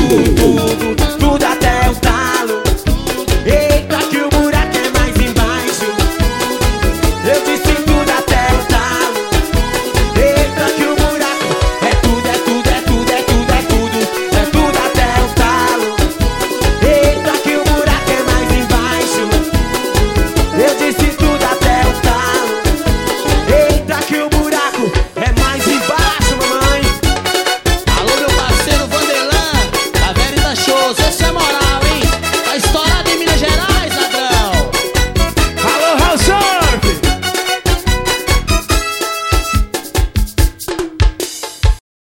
tudo até o talo. Eita que o buraco é mais embaixo. Eu disse tudo até o talo. Eita que o buraco é tudo, é tudo, é tudo, é tudo, é tudo, é tudo até o talo. Eita que o buraco é mais embaixo. Eu disse tudo até o talo. Eita que o buraco é mais embaixo, mamãe. Alô, meu parceiro Vanderlan, da Verita Show, cê sabe.